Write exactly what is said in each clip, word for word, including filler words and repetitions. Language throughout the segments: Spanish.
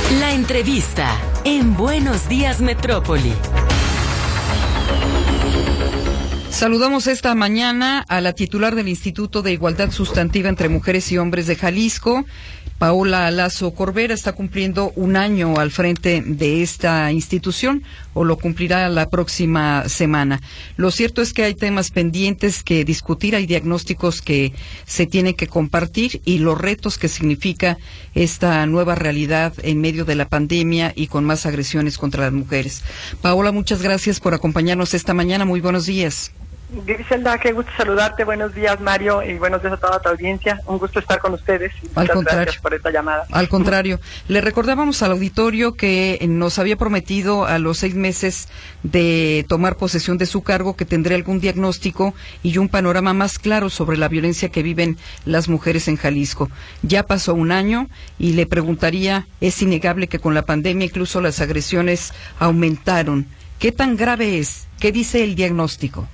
La entrevista en Buenos Días Metrópoli. Saludamos esta mañana a la titular del Instituto de Igualdad Sustantiva entre Mujeres y Hombres de Jalisco, Paola Lazo Corbera. Está cumpliendo un año al frente de esta institución, o lo cumplirá la próxima semana. Lo cierto es que hay temas pendientes que discutir, hay diagnósticos que se tienen que compartir y los retos que significa esta nueva realidad en medio de la pandemia y con más agresiones contra las mujeres. Paola, muchas gracias por acompañarnos esta mañana. Muy buenos días. Griselda, qué gusto saludarte. Buenos días, Mario, y buenos días a toda tu audiencia. Un gusto estar con ustedes. Al Muchas contrario. Gracias por esta llamada. Al contrario. Le recordábamos al auditorio que nos había prometido a los seis meses de tomar posesión de su cargo que tendría algún diagnóstico y un panorama más claro sobre la violencia que viven las mujeres en Jalisco. Ya pasó un año y le preguntaría, es innegable que con la pandemia incluso las agresiones aumentaron. ¿Qué tan grave es? ¿Qué dice el diagnóstico?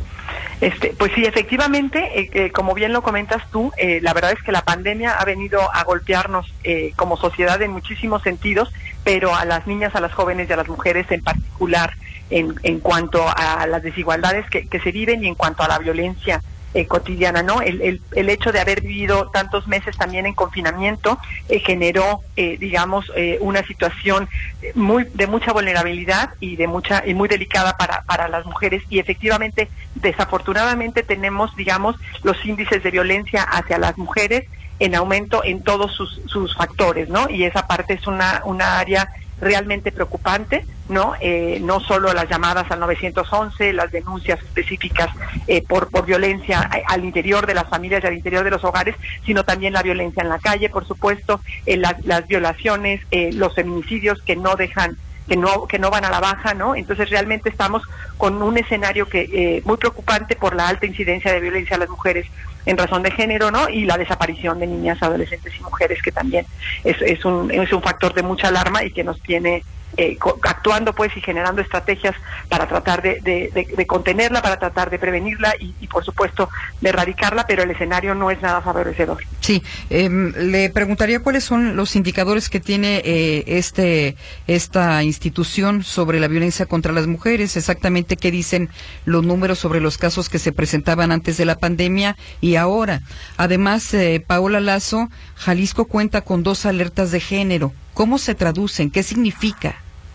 Este, pues sí, efectivamente, eh, eh, como bien lo comentas tú, eh, la verdad es que la pandemia ha venido a golpearnos eh, como sociedad en muchísimos sentidos, pero a las niñas, a las jóvenes y a las mujeres en particular, en, en cuanto a las desigualdades que, que se viven y en cuanto a la violencia Eh, cotidiana, ¿no? El, el, el hecho de haber vivido tantos meses también en confinamiento eh, generó, eh, digamos, eh, una situación muy de mucha vulnerabilidad y de mucha y muy delicada para para las mujeres, y efectivamente, desafortunadamente tenemos, digamos, los índices de violencia hacia las mujeres en aumento en todos sus sus factores, ¿no? Y esa parte es una una área realmente preocupante, ¿no? Eh, no solo las llamadas al nueve once, las denuncias específicas eh, por por violencia al interior de las familias y al interior de los hogares, sino también la violencia en la calle, por supuesto, eh, las, las violaciones, eh, los feminicidios que no dejan que no que no van a la baja, ¿no? Entonces realmente estamos con un escenario que eh, muy preocupante por la alta incidencia de violencia a las mujeres en razón de género, ¿no? Y la desaparición de niñas, adolescentes y mujeres, que también es, es un es un factor de mucha alarma y que nos tiene eh, actuando pues y generando estrategias para tratar de, de, de, de contenerla, para tratar de prevenirla y, y por supuesto de erradicarla, pero el escenario no es nada favorecedor. Sí, eh, le preguntaría cuáles son los indicadores que tiene eh, este esta institución sobre la violencia contra las mujeres, exactamente qué dicen los números sobre los casos que se presentaban antes de la pandemia y ahora. Además, eh, Paola Lazo, Jalisco cuenta con dos alertas de género. ¿Cómo se traducen? ¿Qué significa?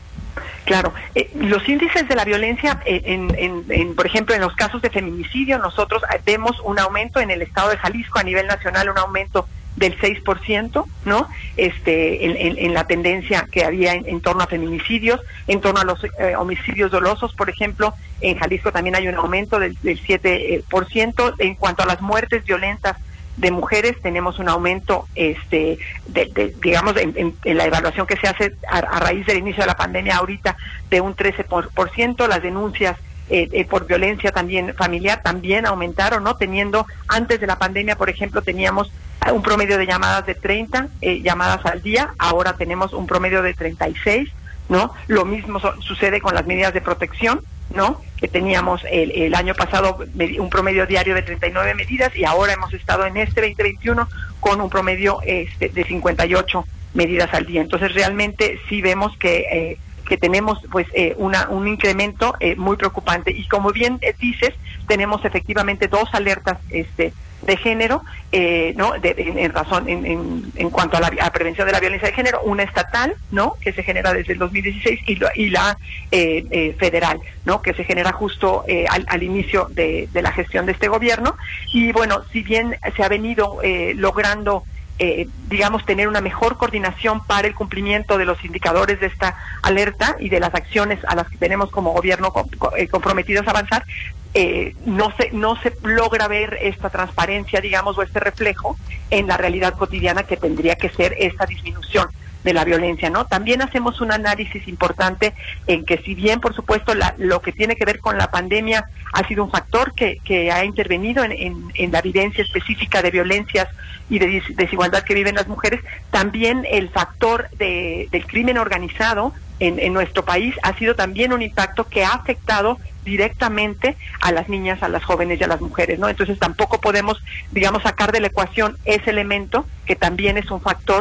Claro, eh, los índices de la violencia, eh, en, en, en, por ejemplo, en los casos de feminicidio, nosotros vemos un aumento en el estado de Jalisco, a nivel nacional, un aumento del seis por ciento, ¿no? Este, en, en, en la tendencia que había en, en torno a feminicidios, en torno a los eh, homicidios dolosos, por ejemplo, en Jalisco también hay un aumento del, del siete por ciento. En cuanto a las muertes violentas de mujeres, tenemos un aumento, este, de, de, digamos, en, en, en la evaluación que se hace a, a raíz del inicio de la pandemia ahorita, de un trece por ciento. Las denuncias eh, eh, por violencia también familiar también aumentaron, ¿no? Teniendo, antes de la pandemia, por ejemplo, teníamos un promedio de llamadas de treinta eh, llamadas al día, ahora tenemos un promedio de treinta y seis, ¿no? Lo mismo so, sucede con las medidas de protección, ¿no? Que teníamos el, el año pasado un promedio diario de treinta y nueve medidas y ahora hemos estado en este veinte veintiuno con un promedio este, de cincuenta y ocho medidas al día. Entonces realmente sí vemos que eh, que tenemos pues eh, una un incremento eh, muy preocupante, y como bien eh, dices, tenemos efectivamente dos alertas este de género, eh, no, de, de, en razón, en, en, en cuanto a la a prevención de la violencia de género, una estatal, no, que se genera desde el dos mil dieciséis, y, lo, y la eh, eh, federal, no, que se genera justo eh, al, al inicio de, de la gestión de este gobierno. Y bueno, si bien se ha venido eh, logrando Eh, digamos, tener una mejor coordinación para el cumplimiento de los indicadores de esta alerta y de las acciones a las que tenemos como gobierno com, com, eh, comprometidos a avanzar, eh, no se no se logra ver esta transparencia, digamos, o este reflejo en la realidad cotidiana que tendría que ser esta disminución de la violencia, ¿no? También hacemos un análisis importante en que, si bien, por supuesto, la, lo que tiene que ver con la pandemia ha sido un factor que, que ha intervenido en, en, en la vivencia específica de violencias y de desigualdad que viven las mujeres, también el factor de, del crimen organizado en, en nuestro país ha sido también un impacto que ha afectado directamente a las niñas, a las jóvenes y a las mujeres, ¿no? Entonces tampoco podemos, digamos, sacar de la ecuación ese elemento que también es un factor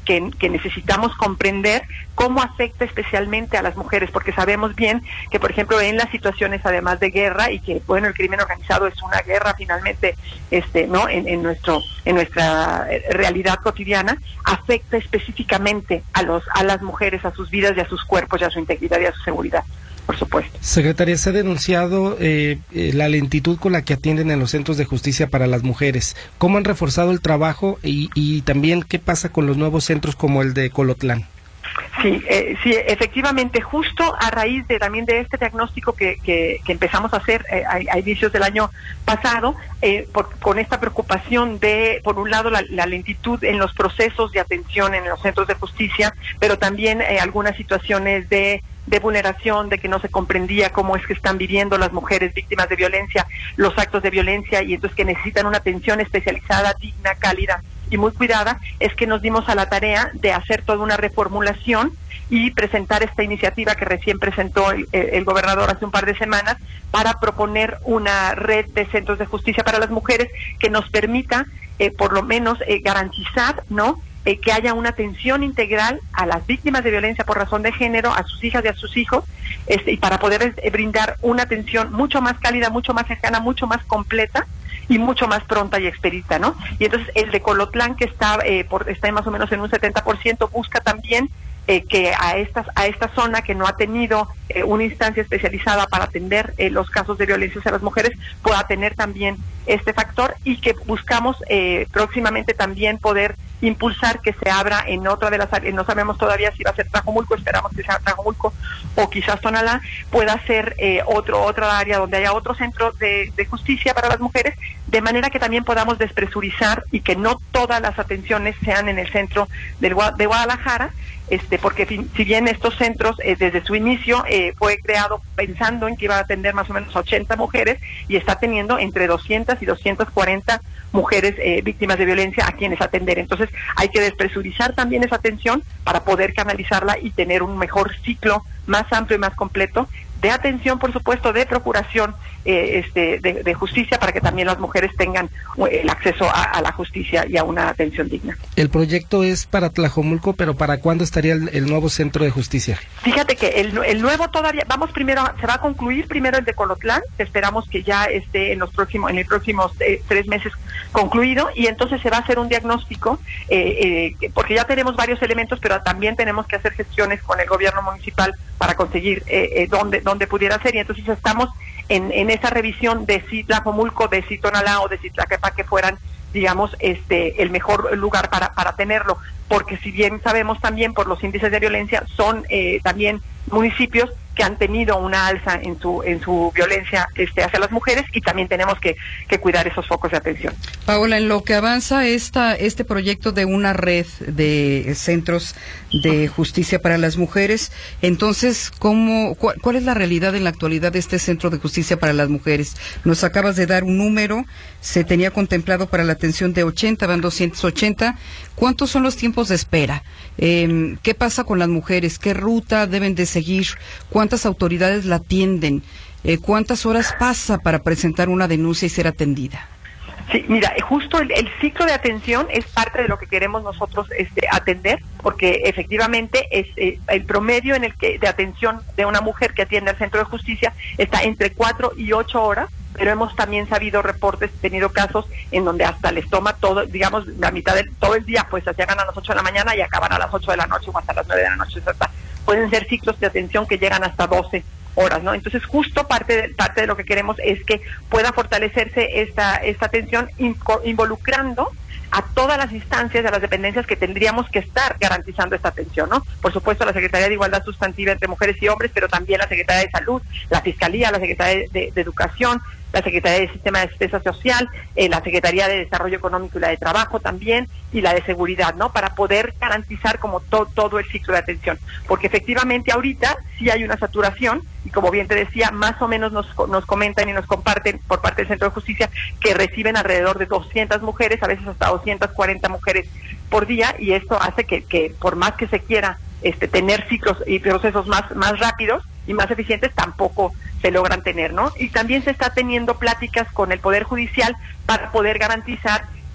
que, que necesitamos comprender cómo afecta especialmente a las mujeres, porque sabemos bien que, por ejemplo, en las situaciones además de guerra, y que, bueno, el crimen organizado es una guerra finalmente, este, ¿no? En, en nuestro, en nuestra realidad cotidiana, afecta específicamente a los, a las mujeres, a sus vidas y a sus cuerpos y a su integridad y a su seguridad. Por supuesto. Secretaria, se ha denunciado eh, eh, la lentitud con la que atienden en los centros de justicia para las mujeres. ¿Cómo han reforzado el trabajo y, y también qué pasa con los nuevos centros como el de Colotlán? Sí, eh, sí, efectivamente, justo a raíz de también de este diagnóstico que, que, que empezamos a hacer eh, a, a inicios del año pasado, eh, por, con esta preocupación de, por un lado, la, la lentitud en los procesos de atención en los centros de justicia, pero también eh, algunas situaciones de de vulneración, de que no se comprendía cómo es que están viviendo las mujeres víctimas de violencia, los actos de violencia, y entonces que necesitan una atención especializada, digna, cálida y muy cuidada, es que nos dimos a la tarea de hacer toda una reformulación y presentar esta iniciativa que recién presentó el, el gobernador hace un par de semanas para proponer una red de centros de justicia para las mujeres que nos permita eh, por lo menos eh, garantizar, ¿no?, Eh, que haya una atención integral a las víctimas de violencia por razón de género, a sus hijas y a sus hijos, este, y para poder eh, brindar una atención mucho más cálida, mucho más cercana, mucho más completa y mucho más pronta y expedita, ¿no? Y entonces el de Colotlán, que está eh, por, está más o menos en un setenta por ciento, busca también eh, que a estas a esta zona que no ha tenido eh, una instancia especializada para atender eh, los casos de violencia hacia las mujeres pueda tener también este factor, y que buscamos eh, próximamente también poder impulsar que se abra en otra de las áreas, no sabemos todavía si va a ser Tlajomulco, esperamos que sea Tlajomulco o quizás Tonalá, pueda ser eh, otro otra área donde haya otro centro de, de justicia para las mujeres, de manera que también podamos despresurizar y que no todas las atenciones sean en el centro del, de Guadalajara, este, porque si bien estos centros eh, desde su inicio eh, fue creado pensando en que iba a atender más o menos ochenta mujeres, y está teniendo entre doscientas y doscientas cuarenta mujeres eh, víctimas de violencia a quienes atender. Entonces hay que despresurizar también esa atención para poder canalizarla y tener un mejor ciclo más amplio y más completo de atención, por supuesto, de procuración eh, este, de, de justicia, para que también las mujeres tengan el acceso a, a la justicia y a una atención digna. El proyecto es para Tlajomulco, pero ¿para cuándo estaría el, el nuevo centro de justicia? Fíjate que el, el nuevo todavía, vamos primero, se va a concluir primero el de Colotlán, esperamos que ya esté en los próximos, en los próximos eh, tres meses concluido, y entonces se va a hacer un diagnóstico, eh, eh, porque ya tenemos varios elementos, pero también tenemos que hacer gestiones con el gobierno municipal para conseguir eh, eh, dónde, dónde pudiera ser, y entonces estamos en, en esa revisión de si Tlajomulco, de si Tonalá o de si Tlaquepaque que fueran, digamos, este el mejor lugar para, para tenerlo, porque si bien sabemos también por los índices de violencia, son eh, también municipios que han tenido una alza en su en su violencia este hacia las mujeres, y también tenemos que, que cuidar esos focos de atención. Paola, en lo que avanza esta este proyecto de una red de centros de justicia para las mujeres, entonces, ¿cómo, cu ¿cuál es la realidad en la actualidad de este centro de justicia para las mujeres? Nos acabas de dar un número, se tenía contemplado para la atención de ochenta, van doscientos ochenta. ¿Cuántos son los tiempos de espera? Eh, ¿Qué pasa con las mujeres? ¿Qué ruta deben de seguir? ¿Cuántas autoridades la atienden? Eh, ¿Cuántas horas pasa para presentar una denuncia y ser atendida? Sí, mira, justo el, el ciclo de atención es parte de lo que queremos nosotros este, atender, porque efectivamente es eh, el promedio en el que de atención de una mujer que atiende al centro de justicia está entre cuatro y ocho horas, pero hemos también sabido reportes, tenido casos en donde hasta les toma todo, digamos, la mitad de todo el día, pues llegan a las ocho de la mañana y acaban a las ocho de la noche o hasta las nueve de la noche. Hasta, pueden ser ciclos de atención que llegan hasta doce horas, ¿no? Entonces, justo parte de, parte de lo que queremos es que pueda fortalecerse esta, esta atención involucrando a todas las instancias, a las dependencias que tendríamos que estar garantizando esta atención, ¿no? Por supuesto, la Secretaría de Igualdad Sustantiva entre Mujeres y Hombres, pero también la Secretaría de Salud, la Fiscalía, la Secretaría de, de, de Educación, la Secretaría de Sistema de Asistencia Social, eh, la Secretaría de Desarrollo Económico y la de Trabajo también, y la de Seguridad, ¿no? Para poder garantizar como to todo el ciclo de atención. Porque efectivamente ahorita sí hay una saturación, y como bien te decía, más o menos nos, nos comentan y nos comparten por parte del Centro de Justicia que reciben alrededor de doscientas mujeres, a veces hasta doscientas cuarenta mujeres por día, y esto hace que, que por más que se quiera este tener ciclos y procesos más, más rápidos y más eficientes, tampoco se logran tener, ¿no? Y también se está teniendo pláticas con el Poder Judicial para poder garantizar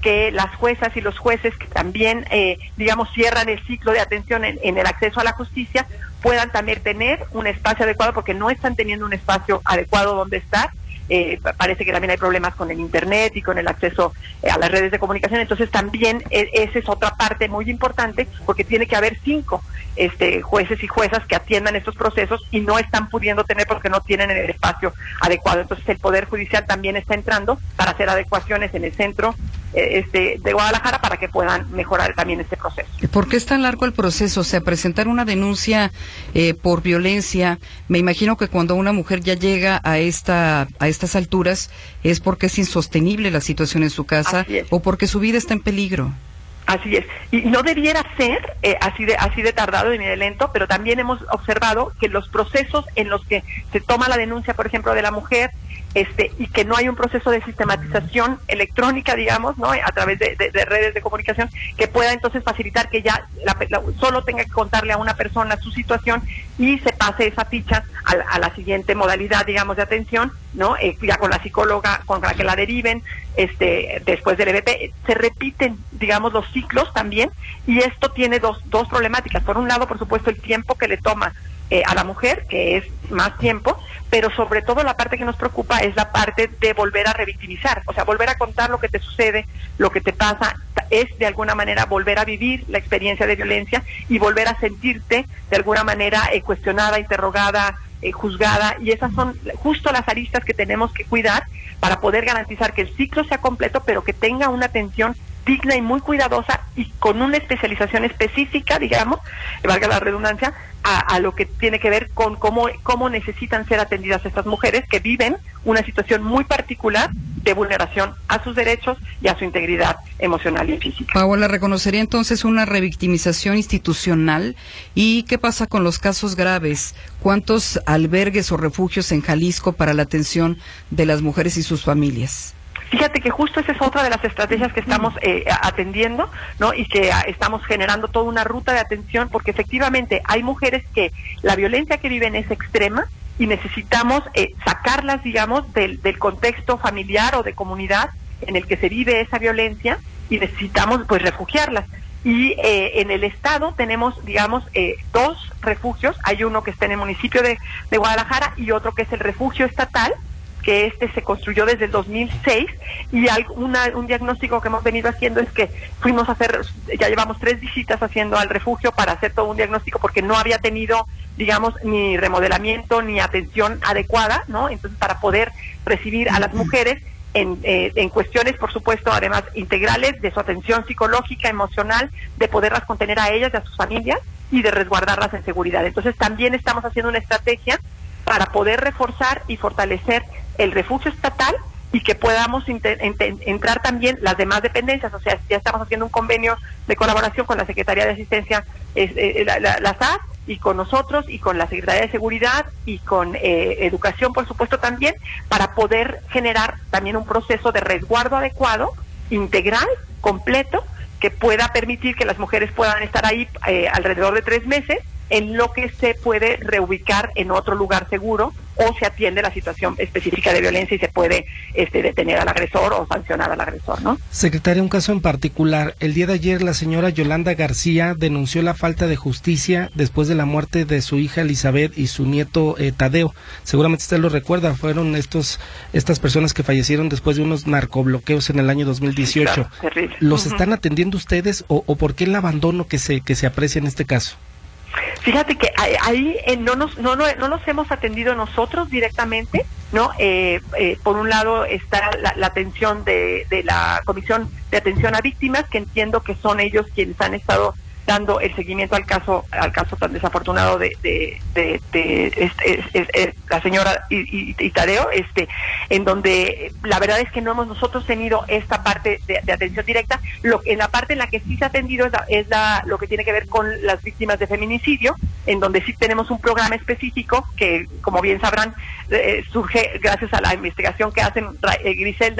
que las juezas y los jueces que también, eh, digamos, cierran el ciclo de atención en, en el acceso a la justicia, puedan también tener un espacio adecuado, porque no están teniendo un espacio adecuado donde estar. Eh, parece que también hay problemas con el internet y con el acceso eh, a las redes de comunicación. Entonces también eh, esa es otra parte muy importante, porque tiene que haber cinco este, jueces y juezas que atiendan estos procesos y no están pudiendo tener porque no tienen el espacio adecuado. Entonces el Poder Judicial también está entrando para hacer adecuaciones en el centro eh, este, de Guadalajara para que puedan mejorar también este proceso. ¿Por qué es tan largo el proceso? O sea, presentar una denuncia eh, por violencia, me imagino que cuando una mujer ya llega a esta a estas alturas es porque es insostenible la situación en su casa o porque su vida está en peligro. Así es, y no debiera ser eh, así de así de tardado y ni de lento, pero también hemos observado que los procesos en los que se toma la denuncia, por ejemplo, de la mujer, este y que no hay un proceso de sistematización electrónica, digamos, no, a través de, de, de redes de comunicación, que pueda entonces facilitar que ya la, la, solo tenga que contarle a una persona su situación y se pase esa ficha a, a la siguiente modalidad, digamos, de atención, no, eh, ya con la psicóloga, con la que la deriven, este, después del E B P, se repiten, digamos, los ciclos también, y esto tiene dos dos problemáticas. Por un lado, por supuesto, el tiempo que le toma Eh, a la mujer, que es más tiempo, pero sobre todo la parte que nos preocupa es la parte de volver a revictimizar, o sea, volver a contar lo que te sucede, lo que te pasa, es de alguna manera volver a vivir la experiencia de violencia y volver a sentirte de alguna manera eh, cuestionada, interrogada, eh, juzgada, y esas son justo las aristas que tenemos que cuidar para poder garantizar que el ciclo sea completo, pero que tenga una atención digna y muy cuidadosa y con una especialización específica, digamos, valga la redundancia, a, a lo que tiene que ver con cómo, cómo necesitan ser atendidas estas mujeres que viven una situación muy particular de vulneración a sus derechos y a su integridad emocional y física. Paola, ¿reconocería entonces una revictimización institucional? ¿Y qué pasa con los casos graves? ¿Cuántos albergues o refugios en Jalisco para la atención de las mujeres y sus familias? Fíjate que justo esa es otra de las estrategias que estamos eh, atendiendo, ¿no? Y que a, estamos generando toda una ruta de atención, porque efectivamente hay mujeres que la violencia que viven es extrema y necesitamos eh, sacarlas, digamos, del, del contexto familiar o de comunidad en el que se vive esa violencia, y necesitamos pues refugiarlas. Y eh, en el estado tenemos, digamos, eh, dos refugios. Hay uno que está en el municipio de, de Guadalajara y otro que es el refugio estatal, que este se construyó desde el dos mil seis, y hay una, un diagnóstico que hemos venido haciendo es que fuimos a hacer, ya llevamos tres visitas haciendo al refugio para hacer todo un diagnóstico, porque no había tenido, digamos, ni remodelamiento ni atención adecuada, ¿no? Entonces, para poder recibir a las mujeres en, eh, en cuestiones, por supuesto, además integrales de su atención psicológica, emocional, de poderlas contener a ellas y a sus familias y de resguardarlas en seguridad. Entonces, también estamos haciendo una estrategia para poder reforzar y fortalecer el refugio estatal y que podamos entrar también las demás dependencias. O sea, ya estamos haciendo un convenio de colaboración con la Secretaría de Asistencia, eh, eh, la, la, la S A S, y con nosotros, y con la Secretaría de Seguridad, y con eh, Educación, por supuesto, también, para poder generar también un proceso de resguardo adecuado, integral, completo, que pueda permitir que las mujeres puedan estar ahí eh, alrededor de tres meses, en lo que se puede reubicar en otro lugar seguro, o se atiende la situación específica de violencia y se puede este, detener al agresor o sancionar al agresor, ¿no? Secretaria, un caso en particular. El día de ayer la señora Yolanda García denunció la falta de justicia después de la muerte de su hija Elizabeth y su nieto eh, Tadeo. Seguramente usted lo recuerda, fueron estos estas personas que fallecieron después de unos narcobloqueos en el año dos mil dieciocho. Claro, terrible. ¿Los uh-huh. están atendiendo ustedes o, o por qué el abandono que se que se aprecia en este caso? Fíjate que ahí eh, no nos no, no no los hemos atendido nosotros directamente, ¿no? Eh, eh, por un lado está la, la atención de, de la Comisión de Atención a Víctimas, que entiendo que son ellos quienes han estado dando el seguimiento al caso al caso tan desafortunado de de, de, de este, es, es, es, la señora y, y, y Tadeo, este en donde la verdad es que no hemos nosotros tenido esta parte de, de atención directa. Lo en la parte en la que sí se ha atendido es, la, es la, lo que tiene que ver con las víctimas de feminicidio, en donde sí tenemos un programa específico que, como bien sabrán, eh, surge gracias a la investigación que hacen eh, Griselda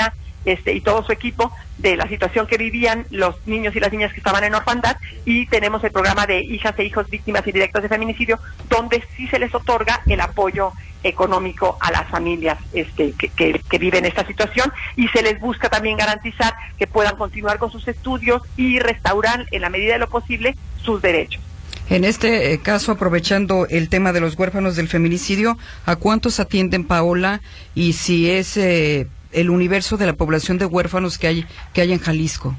este, y todo su equipo de la situación que vivían los niños y las niñas que estaban en orfandad, y tenemos el programa de hijas e hijos víctimas indirectas de feminicidio, donde sí se les otorga el apoyo económico a las familias este, que, que, que viven esta situación, y se les busca también garantizar que puedan continuar con sus estudios y restaurar en la medida de lo posible sus derechos. En este eh, caso, aprovechando el tema de los huérfanos del feminicidio, ¿a cuántos atienden, Paola? Y si es eh, el universo de la población de huérfanos que hay que hay en Jalisco.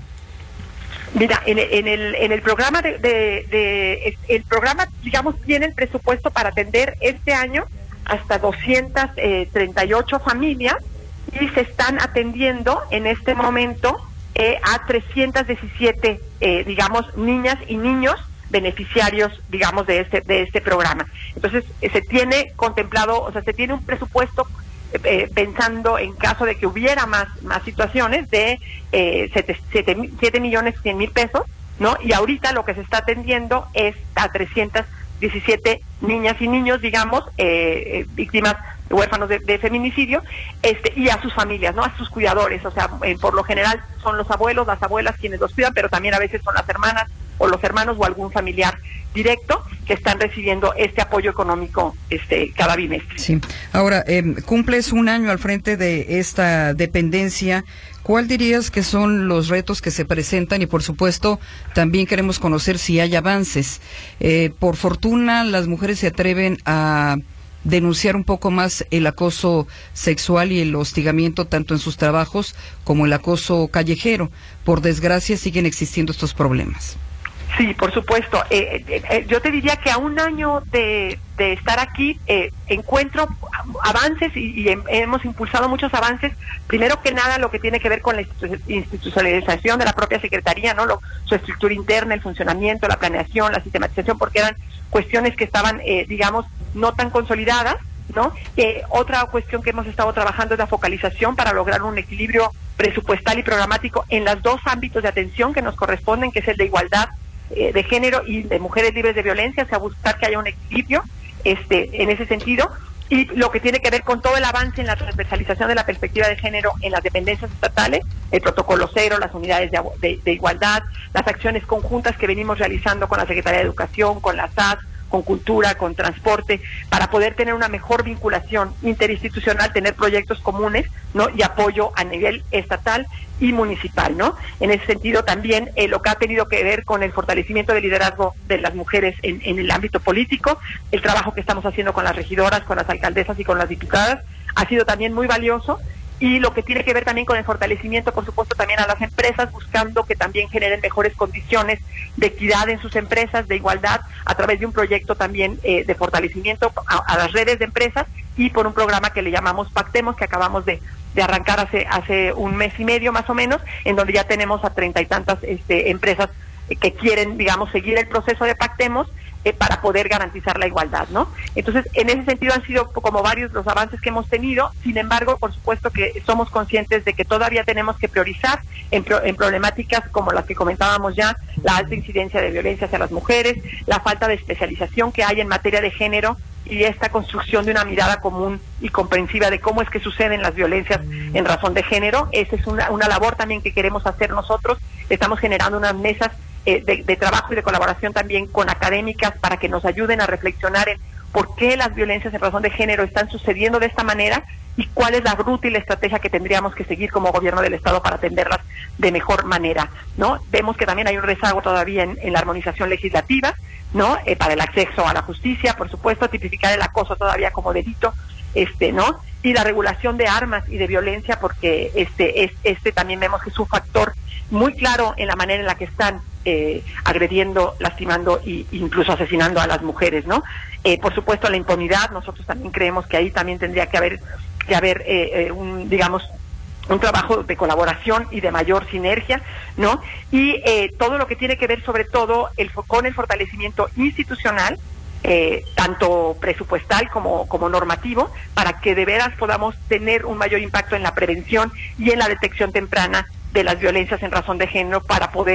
Mira, en, en el en el programa de, de, de el programa, digamos, tiene el presupuesto para atender este año hasta doscientas treinta y ocho familias, y se están atendiendo en este momento eh, a trescientas diecisiete, eh, digamos, niñas y niños beneficiarios, digamos, de este de este programa. Entonces, eh, se tiene contemplado, o sea, se tiene un presupuesto eh, pensando en caso de que hubiera más más situaciones de eh, siete millones cien mil pesos, ¿no? Y ahorita lo que se está atendiendo es a trescientas diecisiete niñas y niños, digamos, eh, eh, víctimas huérfanos de, de feminicidio, este, y a sus familias, ¿no? A sus cuidadores, o sea, eh, por lo general son los abuelos, las abuelas quienes los cuidan, pero también a veces son las hermanas o los hermanos o algún familiar directo que están recibiendo este apoyo económico este cada bimestre. Sí. Ahora, eh, cumples un año al frente de esta dependencia. ¿Cuál dirías que son los retos que se presentan? Y por supuesto, también queremos conocer si hay avances. Eh, por fortuna, las mujeres se atreven a denunciar un poco más el acoso sexual y el hostigamiento tanto en sus trabajos como el acoso callejero. Por desgracia, siguen existiendo estos problemas. Sí, por supuesto. Eh, eh, eh, yo te diría que a un año de, de estar aquí eh, encuentro avances y, y hemos impulsado muchos avances. Primero que nada, lo que tiene que ver con la institucionalización de la propia Secretaría, ¿no? Lo, su estructura interna, el funcionamiento, la planeación, la sistematización, porque eran cuestiones que estaban, eh, digamos, no tan consolidadas, ¿no? Eh, otra cuestión que hemos estado trabajando es la focalización para lograr un equilibrio presupuestal y programático en los dos ámbitos de atención que nos corresponden, que es el de igualdad eh, de género y de mujeres libres de violencia, o sea, buscar que haya un equilibrio este en ese sentido, y lo que tiene que ver con todo el avance en la transversalización de la perspectiva de género en las dependencias estatales, el protocolo cero, las unidades de, de, de igualdad, las acciones conjuntas que venimos realizando con la Secretaría de Educación, con la S A S, con cultura, con transporte, para poder tener una mejor vinculación interinstitucional, tener proyectos comunes, ¿no? Y apoyo a nivel estatal y municipal, ¿no? En ese sentido también eh, lo que ha tenido que ver con el fortalecimiento del liderazgo de las mujeres en, en el ámbito político, el trabajo que estamos haciendo con las regidoras, con las alcaldesas y con las diputadas, ha sido también muy valioso. Y lo que tiene que ver también con el fortalecimiento, por supuesto, también a las empresas, buscando que también generen mejores condiciones de equidad en sus empresas, de igualdad, a través de un proyecto también eh, de fortalecimiento a, a las redes de empresas, y por un programa que le llamamos Pactemos, que acabamos de, de arrancar hace hace un mes y medio más o menos, en donde ya tenemos a treinta y tantas este, empresas eh, que quieren, digamos, seguir el proceso de Pactemos, Eh, para poder garantizar la igualdad, ¿no? Entonces, en ese sentido han sido como varios los avances que hemos tenido. Sin embargo, por supuesto que somos conscientes de que todavía tenemos que priorizar en, pro, en problemáticas como las que comentábamos ya, la alta incidencia de violencia hacia las mujeres, la falta de especialización que hay en materia de género y esta construcción de una mirada común y comprensiva de cómo es que suceden las violencias en razón de género. Esa es una, una labor también que queremos hacer nosotros. Estamos generando unas mesas eh, de, de trabajo y de colaboración también con académicas para que nos ayuden a reflexionar en por qué las violencias en razón de género están sucediendo de esta manera y cuál es la ruta y la estrategia que tendríamos que seguir como gobierno del Estado para atenderlas de mejor manera, ¿no? Vemos que también hay un rezago todavía en, en la armonización legislativa, ¿no? Eh, para el acceso a la justicia, por supuesto, tipificar el acoso todavía como delito, este, ¿no? Y la regulación de armas y de violencia, porque este, es, este también vemos que es un factor muy claro en la manera en la que están eh, agrediendo, lastimando e incluso asesinando a las mujeres, ¿no? Eh, por supuesto, la impunidad, nosotros también creemos que ahí también tendría que haber, que haber eh, eh, un, digamos, un trabajo de colaboración y de mayor sinergia, ¿no? Y eh, todo lo que tiene que ver sobre todo el, con el fortalecimiento institucional, eh, tanto presupuestal como, como normativo, para que de veras podamos tener un mayor impacto en la prevención y en la detección temprana de las violencias en razón de género, para poder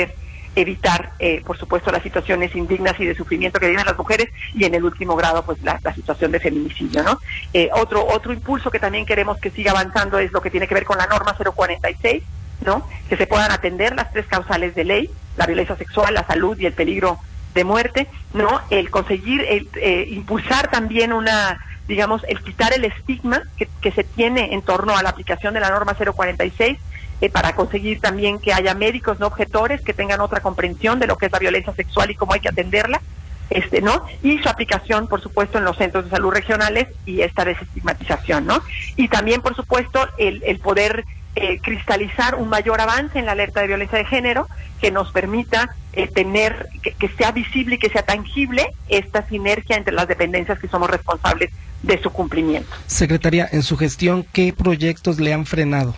evitar, eh, por supuesto, las situaciones indignas y de sufrimiento que viven las mujeres, y en el último grado, pues la, la situación de feminicidio, ¿no? Eh, otro otro impulso que también queremos que siga avanzando es lo que tiene que ver con la norma cero cuarenta y seis, ¿no? Que se puedan atender las tres causales de ley: la violencia sexual, la salud y el peligro de muerte, ¿no? El conseguir, el, eh, impulsar también una, digamos, el quitar el estigma que, que se tiene en torno a la aplicación de la norma cero cuarenta y seis, eh, para conseguir también que haya médicos no objetores que tengan otra comprensión de lo que es la violencia sexual y cómo hay que atenderla, este, ¿no? Y su aplicación, por supuesto, en los centros de salud regionales y esta desestigmatización, ¿no? Y también, por supuesto, el, el poder eh, cristalizar un mayor avance en la alerta de violencia de género que nos permita eh, tener, que, que sea visible y que sea tangible esta sinergia entre las dependencias que somos responsables de su cumplimiento. Secretaria, en su gestión, ¿qué proyectos le han frenado?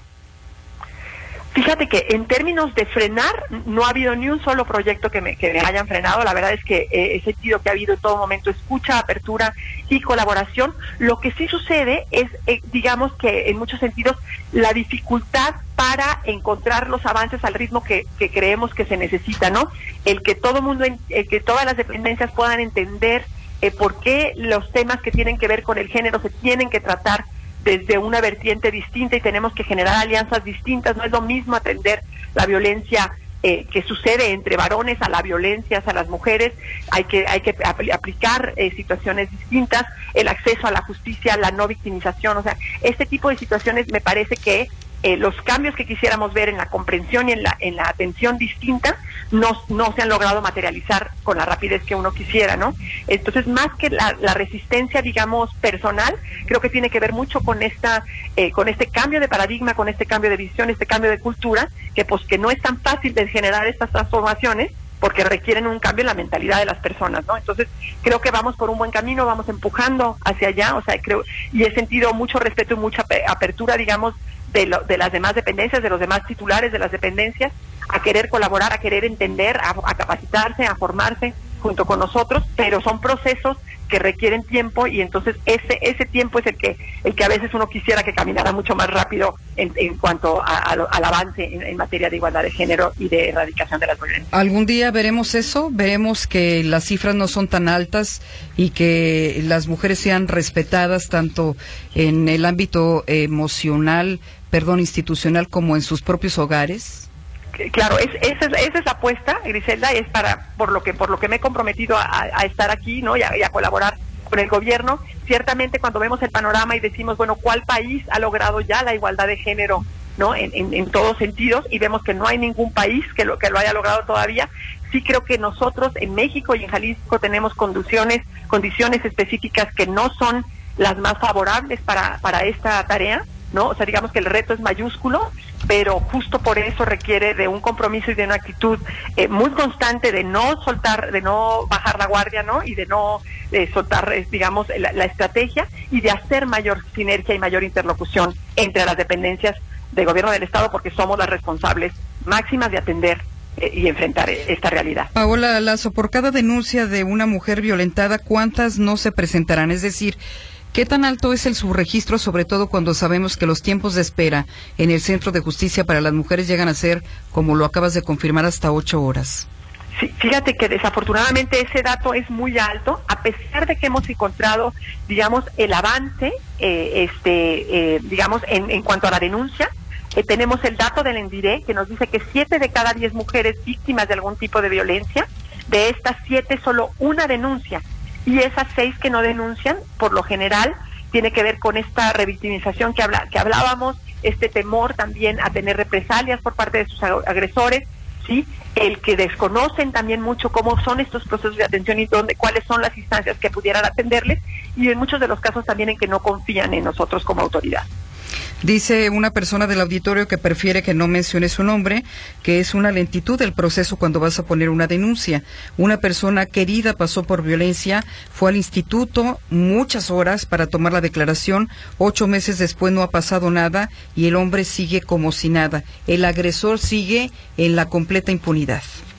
Fíjate que en términos de frenar, no ha habido ni un solo proyecto que me, que me hayan frenado. La verdad es que eh, he sentido que ha habido en todo momento escucha, apertura y colaboración. Lo que sí sucede es, eh, digamos que en muchos sentidos, la dificultad para encontrar los avances al ritmo que, que creemos que se necesita, ¿no? El que todo mundo, el que todas las dependencias puedan entender eh, por qué los temas que tienen que ver con el género se tienen que tratar desde una vertiente distinta y tenemos que generar alianzas distintas. No es lo mismo atender la violencia eh, que sucede entre varones a la violencia hacia las mujeres. Hay que hay que apl- aplicar eh, situaciones distintas, el acceso a la justicia, la no victimización. O sea, este tipo de situaciones me parece que eh, los cambios que quisiéramos ver en la comprensión y en la en la atención distinta no, no se han logrado materializar con la rapidez que uno quisiera, ¿no? Entonces, más que la, la resistencia, digamos, personal, creo que tiene que ver mucho con esta eh, con este cambio de paradigma, con este cambio de visión, este cambio de cultura, que pues que no es tan fácil de generar estas transformaciones porque requieren un cambio en la mentalidad de las personas, ¿no? Entonces, creo que vamos por un buen camino, vamos empujando hacia allá, o sea, creo, y he sentido mucho respeto y mucha apertura, digamos, de, lo, de las demás dependencias, de los demás titulares de las dependencias, a querer colaborar, a querer entender, a, a capacitarse, a formarse junto con nosotros, pero son procesos que requieren tiempo y entonces ese ese tiempo es el que el que a veces uno quisiera que caminara mucho más rápido en, en cuanto a, a, al avance en, en materia de igualdad de género y de erradicación de las violencias. ¿Algún día veremos eso? ¿Veremos que las cifras no son tan altas y que las mujeres sean respetadas tanto en el ámbito emocional, perdón, institucional, como en sus propios hogares? Claro, es, esa, es, esa es la apuesta, Griselda, es para por lo que por lo que me he comprometido a, a estar aquí, ¿no? Y a, y a colaborar con el gobierno. Ciertamente, cuando vemos el panorama y decimos, bueno, ¿cuál país ha logrado ya la igualdad de género, ¿no? En, en, en todos sentidos, y vemos que no hay ningún país que lo que lo haya logrado todavía. Sí creo que nosotros en México y en Jalisco tenemos condiciones condiciones específicas que no son las más favorables para para esta tarea, ¿no? O sea, digamos que el reto es mayúsculo, pero justo por eso requiere de un compromiso y de una actitud eh, muy constante de no soltar, de no bajar la guardia, ¿no? Y de no eh, soltar, eh, digamos, la, la estrategia y de hacer mayor sinergia y mayor interlocución entre las dependencias del gobierno del Estado, porque somos las responsables máximas de atender eh, y enfrentar esta realidad. Paola Lazo, por cada denuncia de una mujer violentada, ¿cuántas no se presentarán? Es decir, ¿qué tan alto es el subregistro, sobre todo cuando sabemos que los tiempos de espera en el Centro de Justicia para las Mujeres llegan a ser, como lo acabas de confirmar, hasta ocho horas? Sí, fíjate que desafortunadamente ese dato es muy alto, a pesar de que hemos encontrado, digamos, el avance, eh, este, eh, digamos, en, en cuanto a la denuncia. Eh, tenemos el dato del ENVIDE que nos dice que siete de cada diez mujeres víctimas de algún tipo de violencia, de estas siete solo una denuncia. Y esas seis que no denuncian, por lo general, tiene que ver con esta revictimización que, habla, que hablábamos, este temor también a tener represalias por parte de sus agresores, ¿sí? El que desconocen también mucho cómo son estos procesos de atención y dónde, cuáles son las instancias que pudieran atenderles, y en muchos de los casos también en que no confían en nosotros como autoridad. Dice una persona del auditorio que prefiere que no mencione su nombre, que es una lentitud del proceso cuando vas a poner una denuncia. Una persona querida pasó por violencia, fue al instituto muchas horas para tomar la declaración, ocho meses después no ha pasado nada y el hombre sigue como si nada. El agresor sigue en la completa impunidad.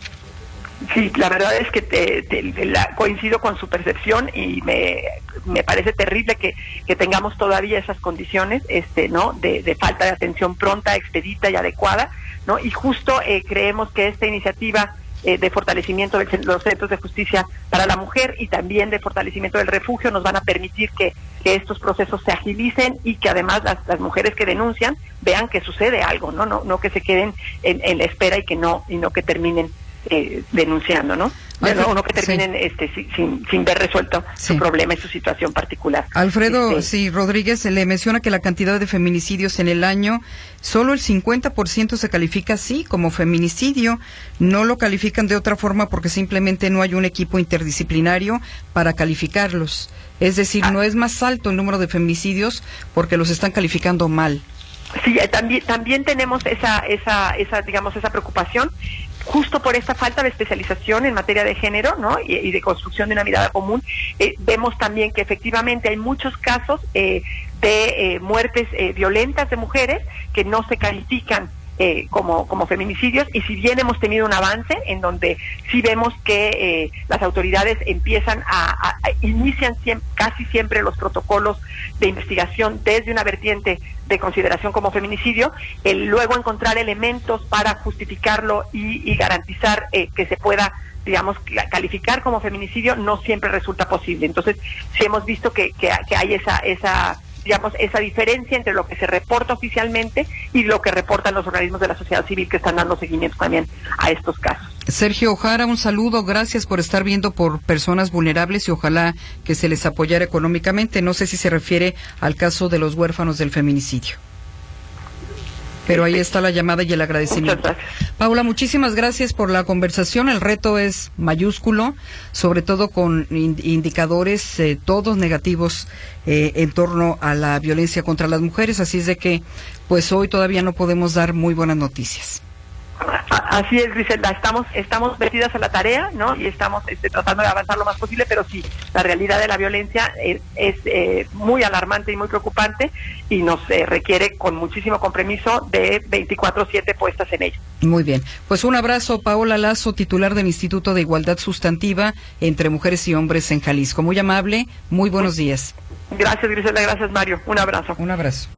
Sí, la verdad es que te, te, la, coincido con su percepción y me, me parece terrible que, que tengamos todavía esas condiciones, este, ¿no? De, de falta de atención pronta, expedita y adecuada, ¿no? Y justo eh, creemos que esta iniciativa eh, de fortalecimiento de los centros de justicia para la mujer y también de fortalecimiento del refugio nos van a permitir que, que estos procesos se agilicen y que además las, las mujeres que denuncian vean que sucede algo, no no no que se queden en, en la espera y que no y no que terminen eh, denunciando, ¿no? Alfredo, no, no que terminen sí. este sin, sin ver resuelto sí. su problema y su situación particular. Alfredo, este, sí, Rodríguez le menciona que la cantidad de feminicidios en el año, solo el cincuenta por ciento se califica así como feminicidio, no lo califican de otra forma porque simplemente no hay un equipo interdisciplinario para calificarlos. Es decir, ah. no es más alto el número de feminicidios porque los están calificando mal. Sí, eh, también también tenemos esa esa esa digamos esa preocupación justo por esta falta de especialización en materia de género, ¿no? Y, y de construcción de una mirada común. Eh, vemos también que efectivamente hay muchos casos eh, de eh, muertes eh, violentas de mujeres que no se califican Eh, como como feminicidios, y si bien hemos tenido un avance en donde sí vemos que eh, las autoridades empiezan a, a, a inician siempre, casi siempre los protocolos de investigación desde una vertiente de consideración como feminicidio, el luego encontrar elementos para justificarlo y, y garantizar eh, que se pueda digamos, calificar como feminicidio no siempre resulta posible. Entonces, sí hemos visto que, que, que hay esa esa digamos, esa diferencia entre lo que se reporta oficialmente y lo que reportan los organismos de la sociedad civil que están dando seguimiento también a estos casos. Sergio Ojara, un saludo, gracias por estar viendo por personas vulnerables y ojalá que se les apoyara económicamente. No sé si se refiere al caso de los huérfanos del feminicidio. Pero ahí está la llamada y el agradecimiento. Paula, muchísimas gracias por la conversación. El reto es mayúsculo, sobre todo con in- indicadores eh, todos negativos eh, en torno a la violencia contra las mujeres. Así es de que, pues hoy todavía no podemos dar muy buenas noticias. Así es, Griselda, estamos estamos metidas a la tarea, ¿no? Y estamos este, tratando de avanzar lo más posible, pero sí, la realidad de la violencia es, es eh, muy alarmante y muy preocupante y nos eh, requiere con muchísimo compromiso de veinticuatro siete puestas en ello. Muy bien, pues un abrazo, Paola Lazo, titular del Instituto de Igualdad Sustantiva entre Mujeres y Hombres en Jalisco. Muy amable, muy buenos días. Gracias, Griselda, gracias, Mario. Un abrazo. Un abrazo.